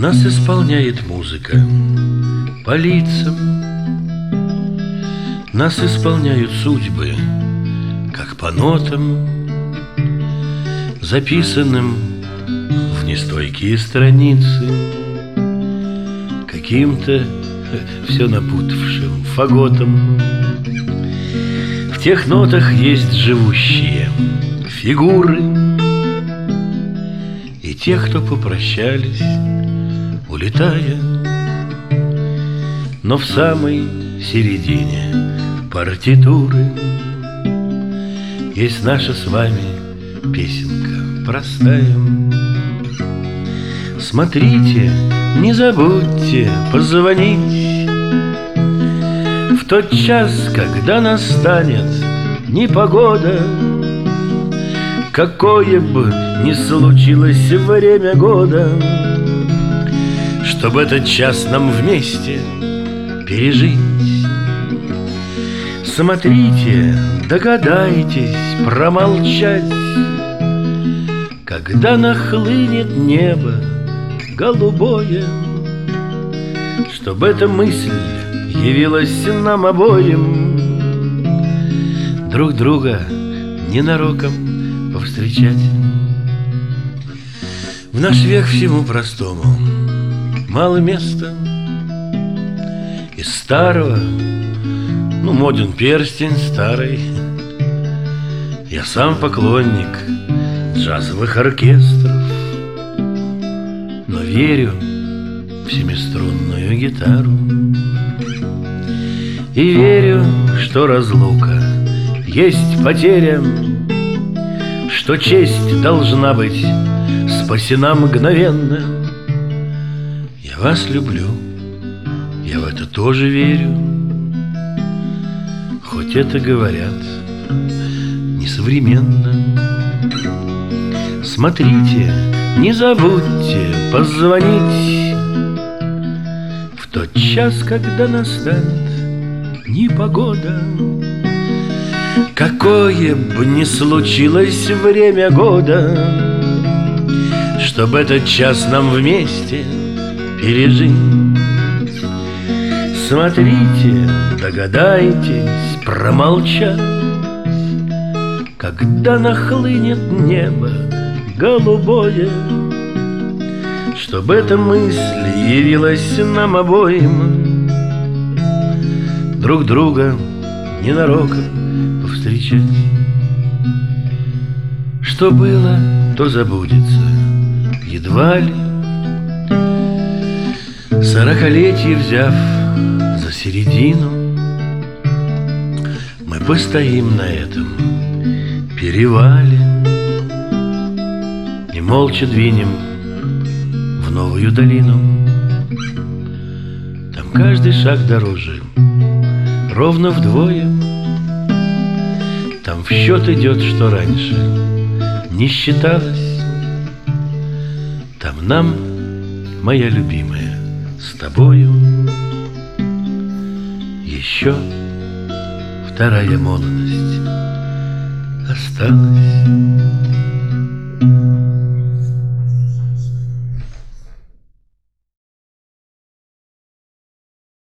Нас исполняет музыка по лицам, нас исполняют судьбы, как по нотам, записанным в нестойкие страницы, каким-то все напутавшим фаготом. В тех нотах есть живущие фигуры, и те, кто попрощались, улетая. Но в самой середине партитуры есть наша с вами песенка простая. Смотрите, не забудьте позвонить в тот час, когда настанет непогода. Какое бы ни случилось время года, чтобы этот час нам вместе пережить. Смотрите, догадайтесь промолчать, когда нахлынет небо голубое, чтобы эта мысль явилась нам обоим, друг друга ненароком повстречать. В наш век всему простому мало места. Из старого, моден перстень старый. Я сам поклонник джазовых оркестров, но верю в семиструнную гитару. И верю, что разлука есть потеря, что честь должна быть спасена мгновенно. Я вас люблю, я в это тоже верю, хоть это говорят несовременно. Смотрите, не забудьте позвонить в тот час, когда настанет непогода. Какое бы ни случилось время года, чтобы этот час нам вместе пережить. Смотрите, догадайтесь промолчать, когда нахлынет небо голубое, чтобы эта мысль явилась нам обоим, друг друга ненароком повстречать. Что было, то забудется едва ли. Сорокалетие взяв за середину, мы постоим на этом перевале и молча двинем в новую долину. Там каждый шаг дороже ровно вдвое. Там в счет идет, что раньше не считалось. Там нам, моя любимая, с тобою еще вторая молодость осталась.